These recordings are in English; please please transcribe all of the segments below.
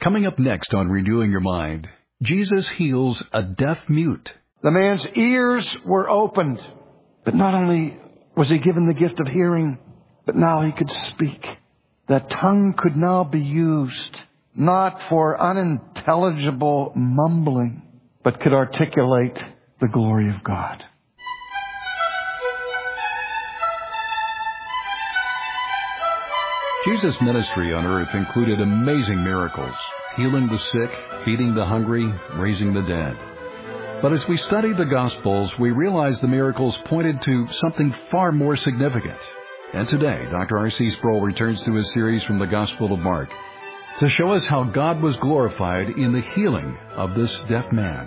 Coming up next on Renewing Your Mind, Jesus heals a deaf mute. The man's ears were opened, but not only was he given the gift of hearing, but now he could speak. That tongue could now be used, not for unintelligible mumbling, but could articulate the glory of God. Jesus' ministry on earth included amazing miracles, healing the sick, feeding the hungry, raising the dead. But as we studied the Gospels, we realized the miracles pointed to something far more significant. And today, Dr. R.C. Sproul returns to his series from the Gospel of Mark to show us how God was glorified in the healing of this deaf man.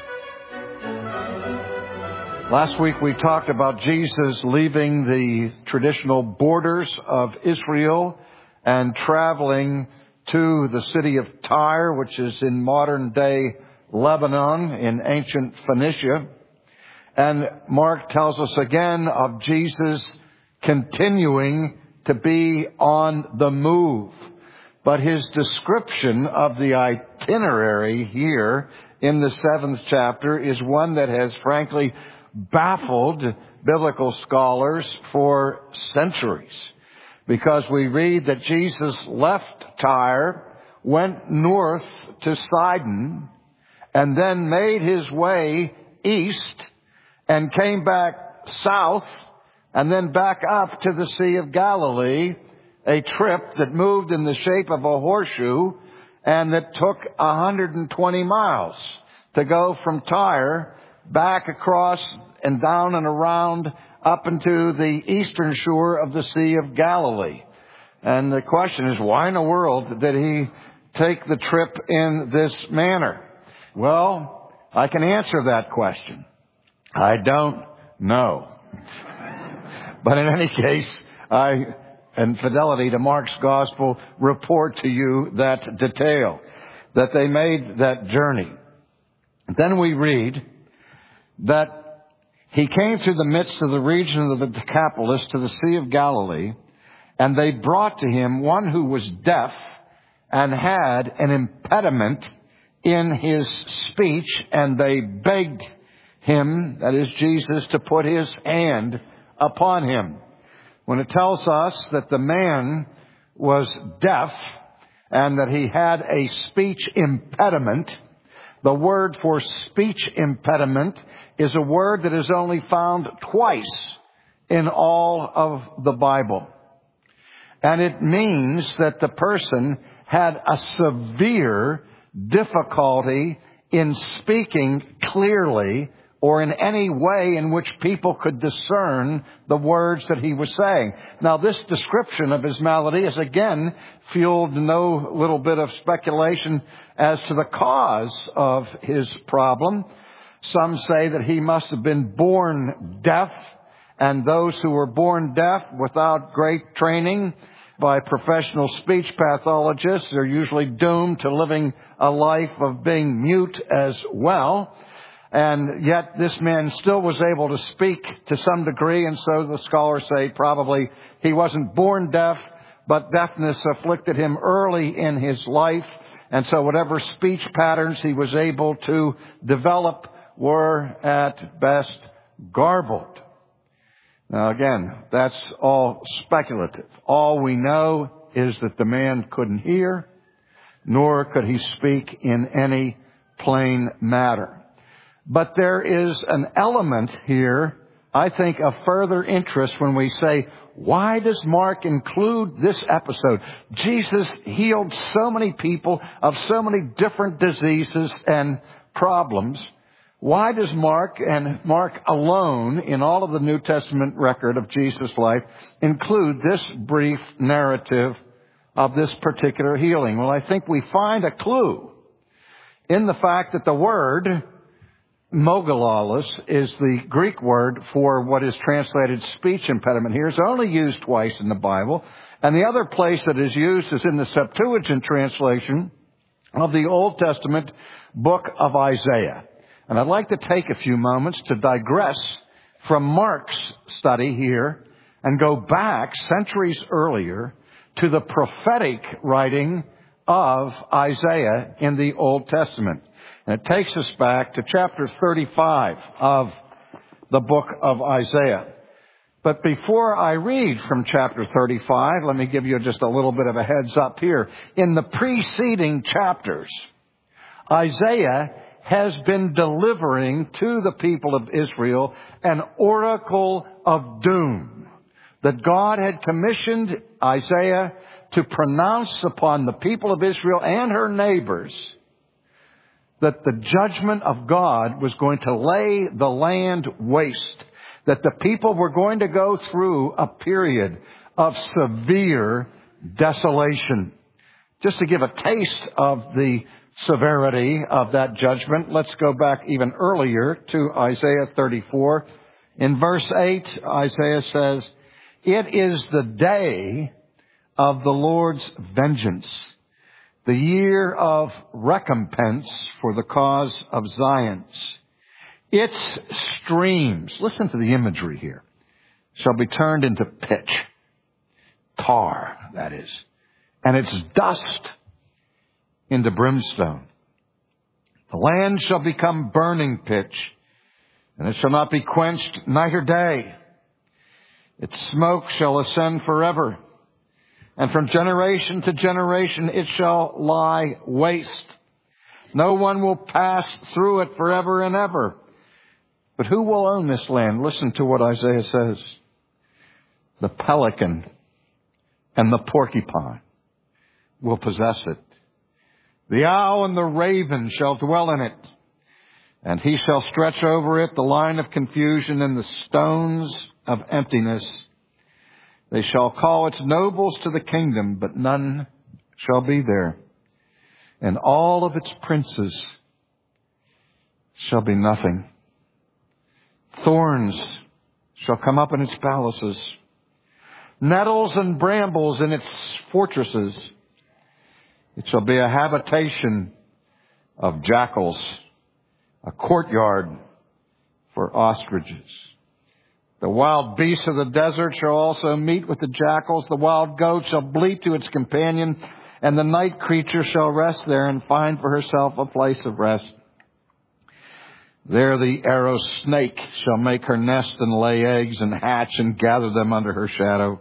Last week we talked about Jesus leaving the traditional borders of Israel and traveling to the city of Tyre, which is in modern-day Lebanon in ancient Phoenicia. And Mark tells us again of Jesus continuing to be on the move. But his description of the itinerary here in the 7th chapter is one that has frankly baffled biblical scholars for centuries. Because we read that Jesus left Tyre, went north to Sidon, and then made his way east and came back south and then back up to the Sea of Galilee, a trip that moved in the shape of a horseshoe and that took 120 miles to go from Tyre back across and down and around up into the eastern shore of the Sea of Galilee. And the question is, why in the world did he take the trip in this manner? Well, I can answer that question. I don't know. But in any case, I, in fidelity to Mark's gospel, report to you that detail, that they made that journey. Then we read that he came through the midst of the region of the Decapolis to the Sea of Galilee, and they brought to him one who was deaf and had an impediment in his speech, and they begged him, that is Jesus, to put his hand upon him. When it tells us that the man was deaf and that he had a speech impediment, the word for speech impediment is a word that is only found twice in all of the Bible. And it means that the person had a severe difficulty in speaking clearly or in any way in which people could discern the words that he was saying. Now, this description of his malady is again fueled no little bit of speculation as to the cause of his problem. Some say that he must have been born deaf, and those who were born deaf without great training by professional speech pathologists are usually doomed to living a life of being mute as well. And yet this man still was able to speak to some degree, and so the scholars say probably he wasn't born deaf, but deafness afflicted him early in his life. And so whatever speech patterns he was able to develop were at best garbled. Now again, that's all speculative. All we know is that the man couldn't hear, nor could he speak in any plain matter. But there is an element here, I think, of further interest when we say, why does Mark include this episode? Jesus healed so many people of so many different diseases and problems. Why does Mark, and Mark alone in all of the New Testament record of Jesus' life, include this brief narrative of this particular healing? Well, I think we find a clue in the fact that the word mogolalos is the Greek word for what is translated speech impediment here. It's only used twice in the Bible. And the other place that is used is in the Septuagint translation of the Old Testament book of Isaiah. And I'd like to take a few moments to digress from Mark's study here and go back centuries earlier to the prophetic writing of Isaiah in the Old Testament. And it takes us back to chapter 35 of the book of Isaiah. But before I read from chapter 35, let me give you just a little bit of a heads up here. In the preceding chapters, Isaiah has been delivering to the people of Israel an oracle of doom that God had commissioned Isaiah to pronounce upon the people of Israel and her neighbors, that the judgment of God was going to lay the land waste, that the people were going to go through a period of severe desolation. Just to give a taste of the severity of that judgment, let's go back even earlier to Isaiah 34. In verse 8, Isaiah says, "It is the day of the Lord's vengeance, the year of recompense for the cause of Zion. Its streams," listen to the imagery here, "shall be turned into pitch," tar, that is, "and its dust into brimstone. The land shall become burning pitch, and it shall not be quenched night or day. Its smoke shall ascend forever, and from generation to generation it shall lie waste. No one will pass through it forever and ever. But who will own this land?" Listen to what Isaiah says. "The pelican and the porcupine will possess it. The owl and the raven shall dwell in it. And he shall stretch over it the line of confusion and the stones of emptiness. They shall call its nobles to the kingdom, but none shall be there. And all of its princes shall be nothing. Thorns shall come up in its palaces, nettles and brambles in its fortresses. It shall be a habitation of jackals, a courtyard for ostriches. The wild beasts of the desert shall also meet with the jackals. The wild goat shall bleat to its companion, and the night creature shall rest there and find for herself a place of rest. There the arrow snake shall make her nest and lay eggs and hatch and gather them under her shadow.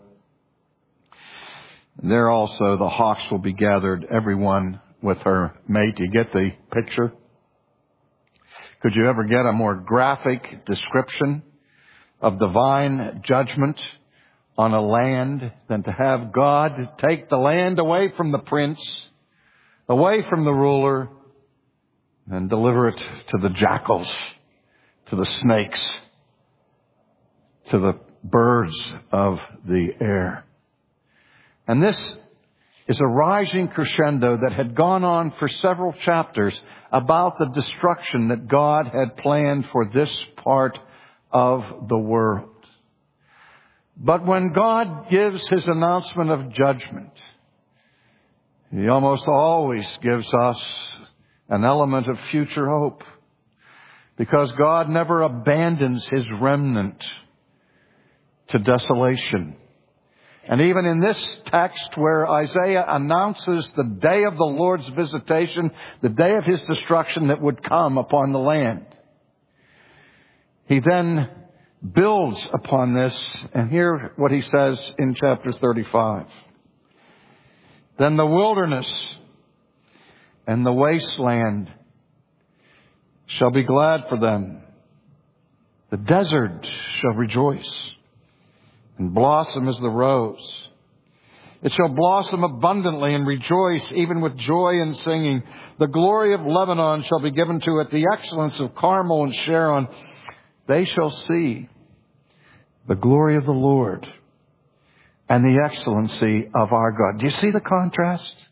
There also the hawks will be gathered, every one with her mate." You get the picture? Could you ever get a more graphic description of divine judgment on a land than to have God take the land away from the prince, away from the ruler, and deliver it to the jackals, to the snakes, to the birds of the air? And this is a rising crescendo that had gone on for several chapters about the destruction that God had planned for this part of the world. But when God gives his announcement of judgment, he almost always gives us an element of future hope, because God never abandons his remnant to desolation. And even in this text where Isaiah announces the day of the Lord's visitation, the day of his destruction that would come upon the land, he then builds upon this, and hear what he says in chapter 35. "Then the wilderness and the wasteland shall be glad for them. The desert shall rejoice and blossom as the rose. It shall blossom abundantly and rejoice, even with joy and singing. The glory of Lebanon shall be given to it, the excellence of Carmel and Sharon. They shall see the glory of the Lord and the excellency of our God." Do you see the contrast?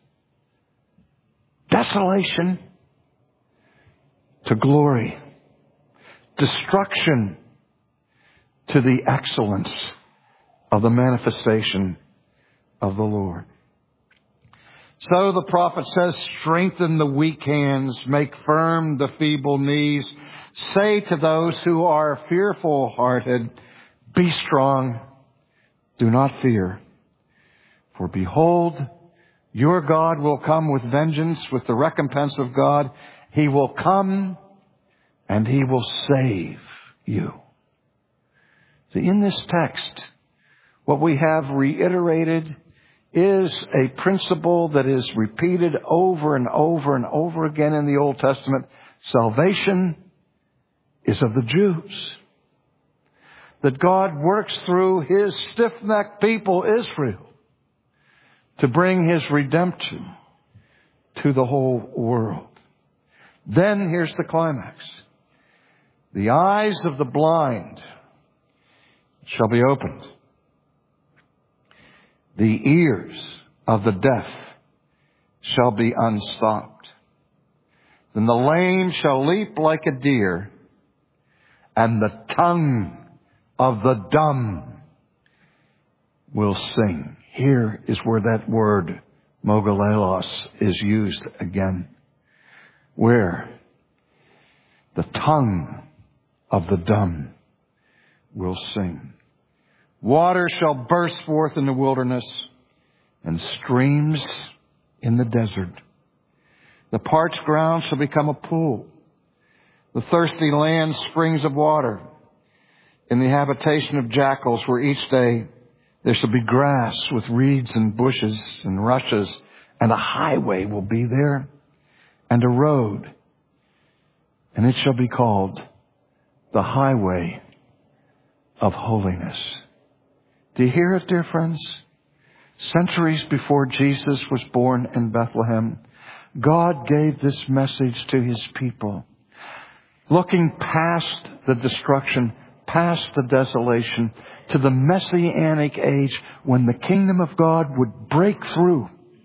Desolation to glory. Destruction to the excellence of the manifestation of the Lord. So the prophet says, "Strengthen the weak hands, make firm the feeble knees. Say to those who are fearful-hearted, be strong, do not fear. For behold, Your God will come with vengeance, with the recompense of God. He will come and He will save you. See, in this text, what we have reiterated is a principle that is repeated over and over and over again in the Old Testament. Salvation is of the Jews. That God works through His stiff-necked people, Israel, to bring His redemption to the whole world. Then here's the climax. The eyes of the blind shall be opened. The ears of the deaf shall be unstopped. Then the lame shall leap like a deer, and the tongue of the dumb will sing. Here is where that word, mogalelos, is used again. Where the tongue of the dumb will sing. Water shall burst forth in the wilderness, and streams in the desert. The parched ground shall become a pool. The thirsty land springs of water. In the habitation of jackals, where each day there shall be grass with reeds and bushes and rushes, and a highway will be there, and a road, and it shall be called the highway of holiness. Do you hear it, dear friends? Centuries before Jesus was born in Bethlehem, God gave this message to His people. Looking past the destruction, past the desolation, to the Messianic age when the kingdom of God would break through.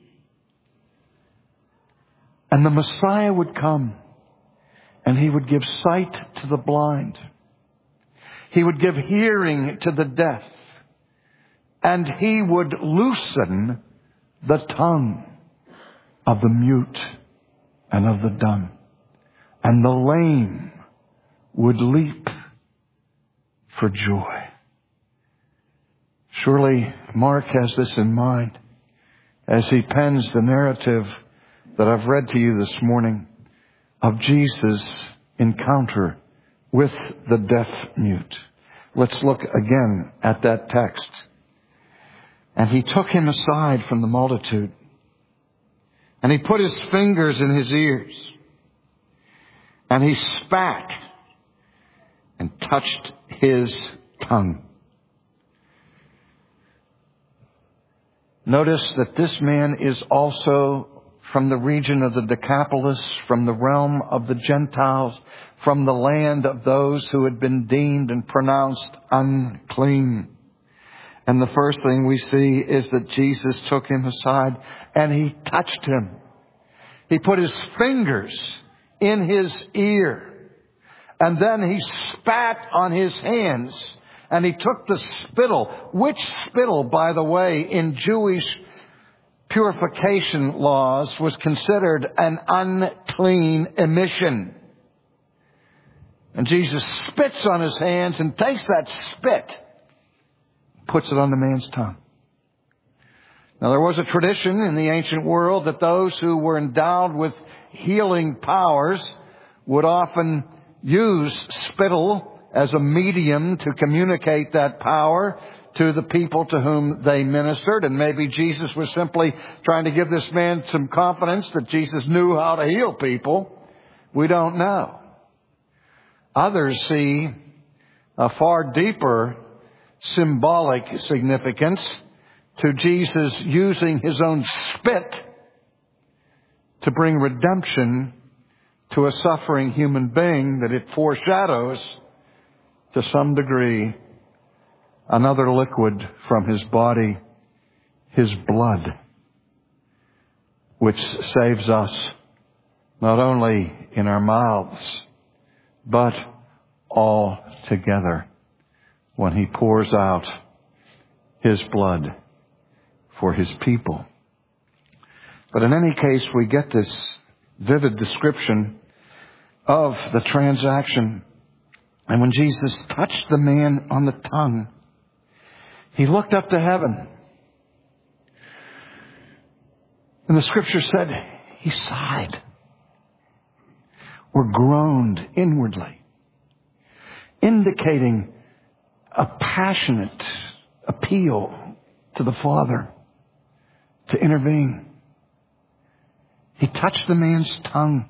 And the Messiah would come, and He would give sight to the blind. He would give hearing to the deaf. And He would loosen the tongue of the mute and of the dumb. And the lame would leap for joy. Surely Mark has this in mind as he pens the narrative that I've read to you this morning of Jesus' encounter with the deaf-mute. Let's look again at that text. And He took him aside from the multitude, and He put His fingers in his ears, and He spat and touched his tongue. Notice that this man is also from the region of the Decapolis, from the realm of the Gentiles, from the land of those who had been deemed and pronounced unclean. And the first thing we see is that Jesus took him aside and He touched him. He put His fingers in his ear. And then He spat on his hands. And He took the spittle. Which spittle, by the way, in Jewish purification laws was considered an unclean emission. And Jesus spits on his hands and takes that spit, puts it on the man's tongue. Now, there was a tradition in the ancient world that those who were endowed with healing powers would often use spittle as a medium to communicate that power to the people to whom they ministered. And maybe Jesus was simply trying to give this man some confidence that Jesus knew how to heal people. We don't know. Others see a far deeper symbolic significance to Jesus using His own spit to bring redemption to a suffering human being, that it foreshadows to some degree another liquid from His body, His blood, which saves us not only in our mouths, but all together when He pours out His blood for His people. But in any case, we get this vivid description of the transaction. And when Jesus touched the man on the tongue, He looked up to heaven. And the Scripture said he sighed or groaned inwardly, indicating a passionate appeal to the Father to intervene. He touched the man's tongue,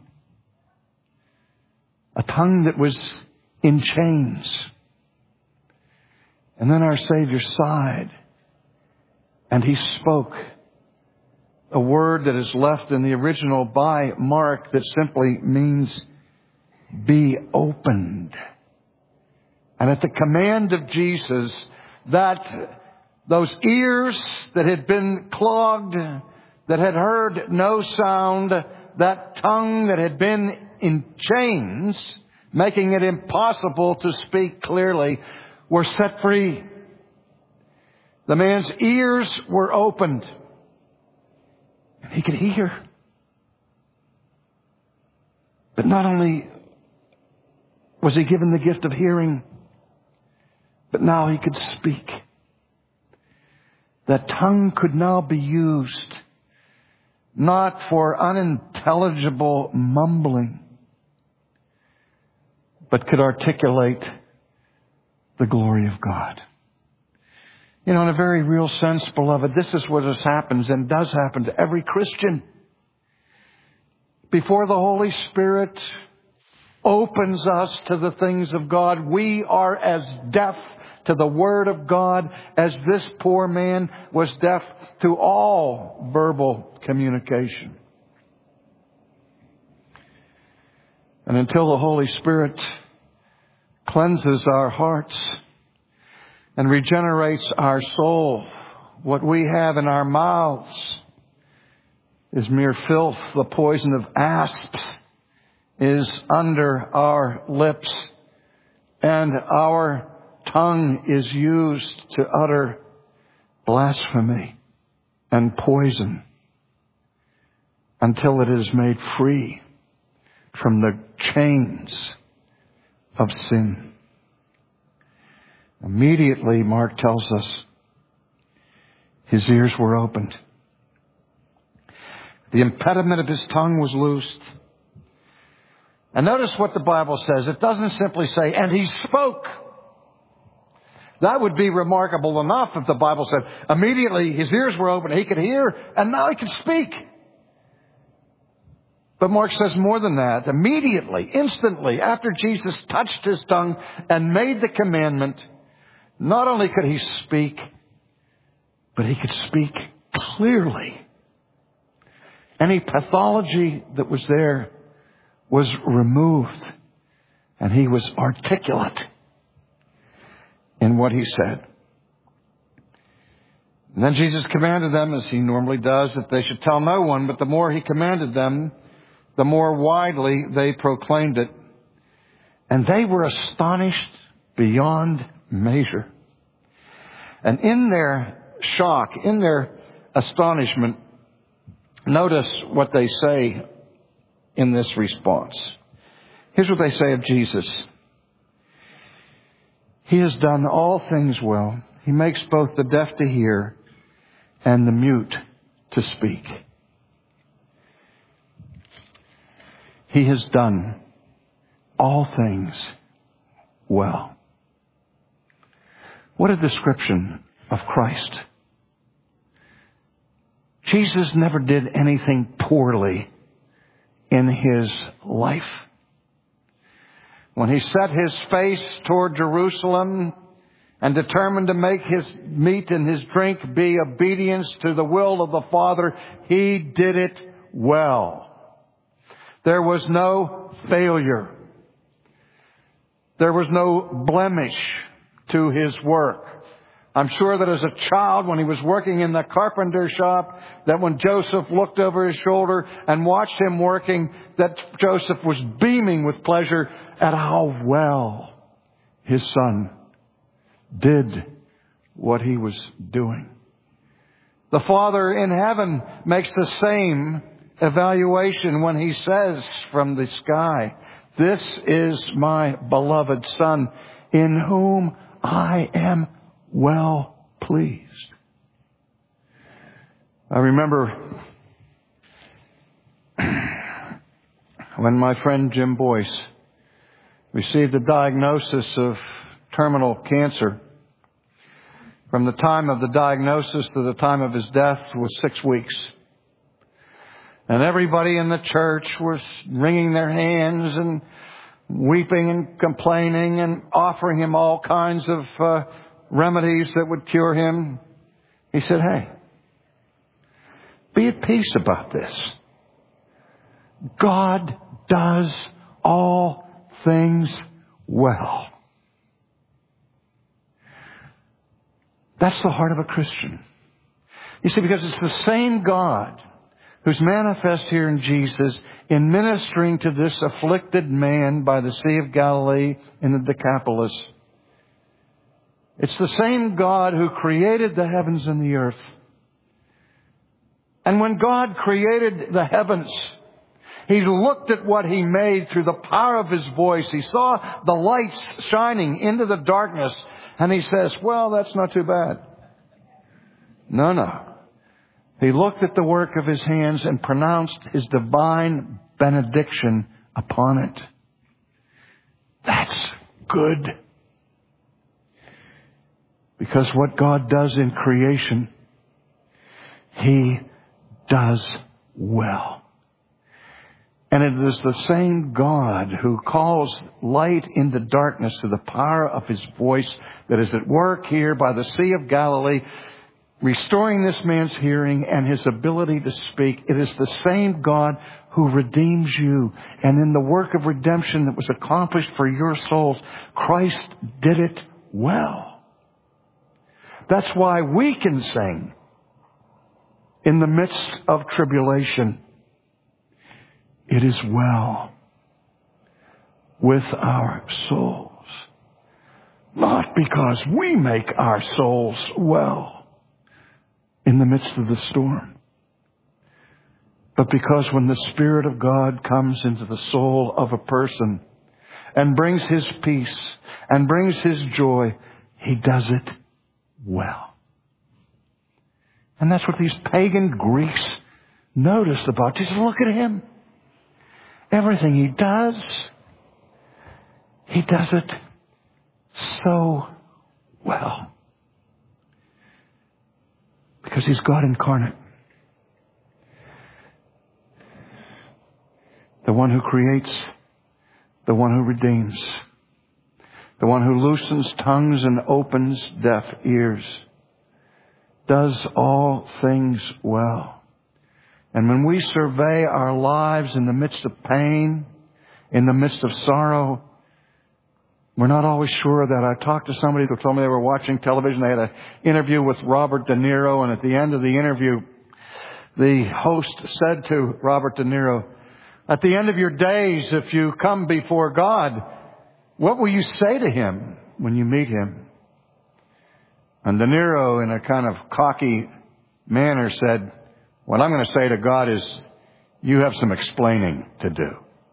a tongue that was in chains. And then our Savior sighed, and he spoke a word that is left in the original by Mark that simply means be opened. And at the command of Jesus, those ears that had been clogged, that had heard no sound, that tongue that had been in chains, making it impossible to speak clearly, were set free. The man's ears were opened. And he could hear. But not only was he given the gift of hearing, but now he could speak. That tongue could now be used not for unintelligible mumbling, but could articulate the glory of God. You know, in a very real sense, beloved, this is what happens and does happen to every Christian. Before the Holy Spirit opens us to the things of God, we are as deaf to the Word of God as this poor man was deaf to all verbal communication. And until the Holy Spirit cleanses our hearts and regenerates our soul, what we have in our mouths is mere filth. The poison of asps is under our lips, and our tongue is used to utter blasphemy and poison until it is made free from the chains of sin. Immediately, Mark tells us, his ears were opened. The impediment of his tongue was loosed. And notice what the Bible says. It doesn't simply say, and he spoke. That would be remarkable enough if the Bible said, immediately his ears were open, he could hear, and now he could speak. But Mark says more than that. Immediately, instantly, after Jesus touched his tongue and made the commandment, not only could he speak, but he could speak clearly. Any pathology that was there was removed, and he was articulate in what he said. And then Jesus commanded them, as he normally does, that they should tell no one, but the more he commanded them, the more widely they proclaimed it. And they were astonished beyond measure. And in their shock, in their astonishment, notice what they say in this response. Here's what they say of Jesus. He has done all things well. He makes both the deaf to hear and the mute to speak. He has done all things well. What a description of Christ. Jesus never did anything poorly in his life. When he set his face toward Jerusalem and determined to make his meat and his drink be obedience to the will of the Father, he did it well. There was no failure. There was no blemish to his work. I'm sure that as a child, when he was working in the carpenter shop, that when Joseph looked over his shoulder and watched him working, that Joseph was beaming with pleasure at how well his son did what he was doing. The Father in heaven makes the same evaluation when he says from the sky, "This is my beloved Son, in whom I am well pleased." I remember when my friend Jim Boyce received a diagnosis of terminal cancer. From the time of the diagnosis to the time of his death was 6 weeks. And everybody in the church was wringing their hands and weeping and complaining and offering him all kinds of remedies that would cure him. He said, hey, be at peace about this. God does all things well. That's the heart of a Christian. You see, because it's the same God who's manifest here in Jesus in ministering to this afflicted man by the Sea of Galilee in the Decapolis. It's the same God who created the heavens and the earth. And when God created the heavens, He looked at what He made through the power of His voice. He saw the lights shining into the darkness. And He says, well, that's not too bad. No. He looked at the work of His hands and pronounced His divine benediction upon it. That's good. Because what God does in creation, He does well. And it is the same God who calls light into darkness through the power of His voice that is at work here by the Sea of Galilee, restoring this man's hearing and his ability to speak. It is the same God who redeems you. And in the work of redemption that was accomplished for your souls, Christ did it well. That's why we can sing in the midst of tribulation, it is well with our souls. Not because we make our souls well in the midst of the storm, but because when the Spirit of God comes into the soul of a person and brings His peace and brings His joy, He does it well. And that's what these pagan Greeks noticed about Jesus. Look at Him. Everything He does it so well. Because He's God incarnate. The one who creates, the one who redeems, the one who loosens tongues and opens deaf ears, does all things well. And when we survey our lives in the midst of pain, in the midst of sorrow, we're not always sure that. I talked to somebody who told me they were watching television. They had an interview with Robert De Niro, and at the end of the interview, the host said to Robert De Niro, at the end of your days, if you come before God, what will you say to Him when you meet Him? And De Niro, in a kind of cocky manner, said, what I'm going to say to God is, you have some explaining to do.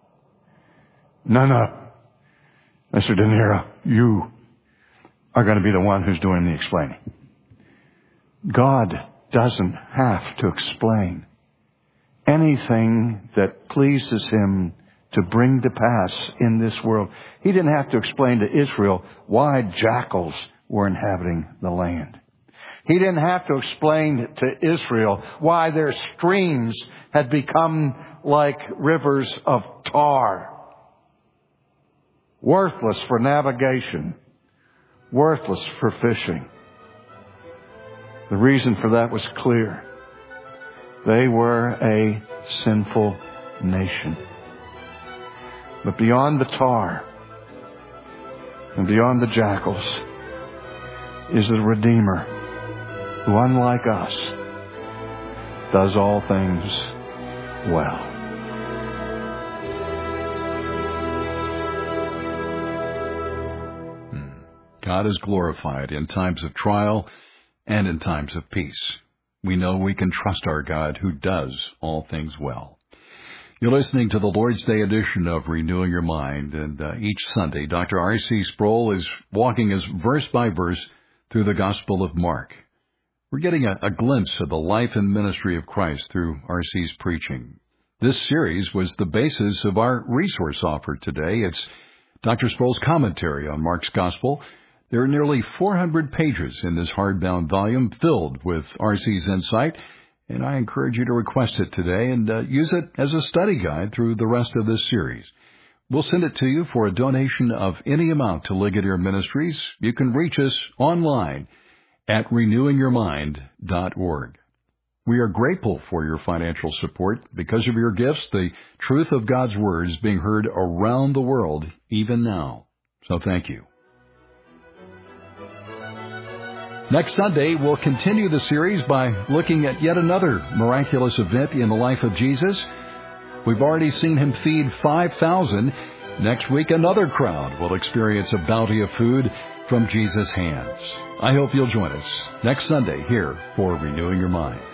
No. Mr. De Niro, you are going to be the one who's doing the explaining. God doesn't have to explain anything that pleases Him to bring to pass in this world. He didn't have to explain to Israel why jackals were inhabiting the land. He didn't have to explain to Israel why their streams had become like rivers of tar. Worthless for navigation. Worthless for fishing. The reason for that was clear. They were a sinful nation. But beyond the tar and beyond the jackals is the Redeemer who, unlike us, does all things well. God is glorified in times of trial and in times of peace. We know we can trust our God who does all things well. You're listening to the Lord's Day edition of Renewing Your Mind, and each Sunday, Dr. R.C. Sproul is walking us verse by verse through the Gospel of Mark. We're getting a glimpse of the life and ministry of Christ through R.C.'s preaching. This series was the basis of our resource offer today. It's Dr. Sproul's commentary on Mark's Gospel. There are nearly 400 pages in this hardbound volume filled with R.C.'s insight, and I encourage you to request it today and use it as a study guide through the rest of this series. We'll send it to you for a donation of any amount to Ligonier Ministries. You can reach us online at renewingyourmind.org. We are grateful for your financial support. Because of your gifts, the truth of God's Word is being heard around the world, even now. So thank you. Next Sunday, we'll continue the series by looking at yet another miraculous event in the life of Jesus. We've already seen him feed 5,000. Next week, another crowd will experience a bounty of food from Jesus' hands. I hope you'll join us next Sunday here for Renewing Your Mind.